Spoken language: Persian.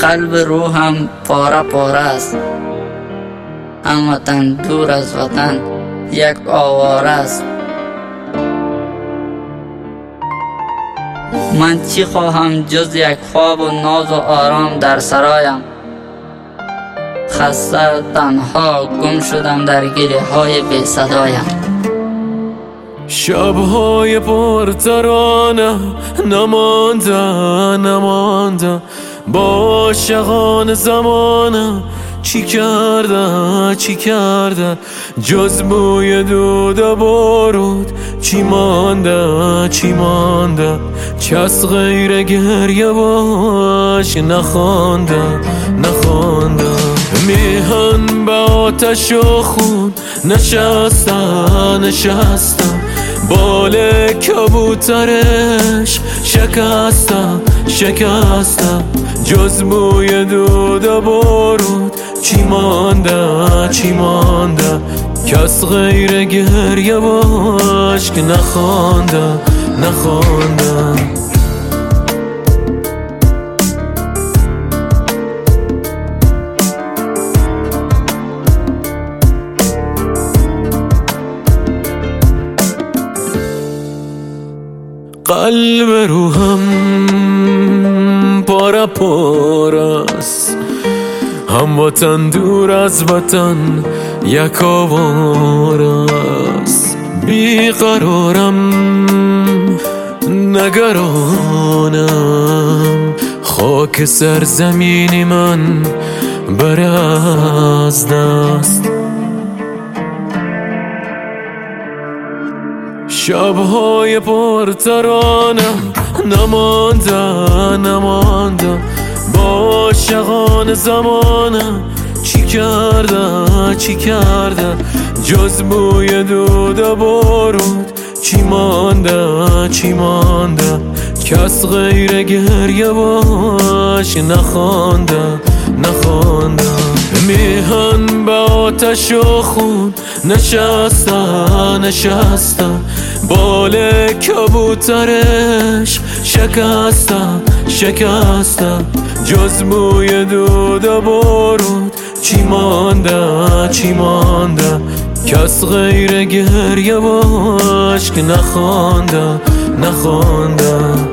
قلب روحم پاره پاره است، هموطن دور از وطن یک آواره است. من چی خواهم جز یک خواب و ناز و آرام در سرایم؟ خسته تنها گم شدم در گله های بی صدایم. شبهای پرترانه نمانده با عاشقان زمانه. چی کرده جز بوی دود و بارود؟ چی مانده کس غیر گریه باش نخوانده. میهن به آتش و خون نشستم بال کبوترش شکستم جز بوی دود و بارود. چی مانده کس غیر گریه باش که نخوانده. قلب روحم پاره است، هموطن دور از وطن یک آواره است. بیقرارم نگرانم خاک سرزمین من بره از دست. شبهای پرترانه نمانده با عاشقان زمانه. چی کرده جز بوی دود و بارود؟ چی مانده کس غیر گریه باش نخوانده. میهن به آتش و خون نشستم بال کبوترش شکستم جز بوی دود و بارود. چی مانده کس غیر گریه باش که نخوانده.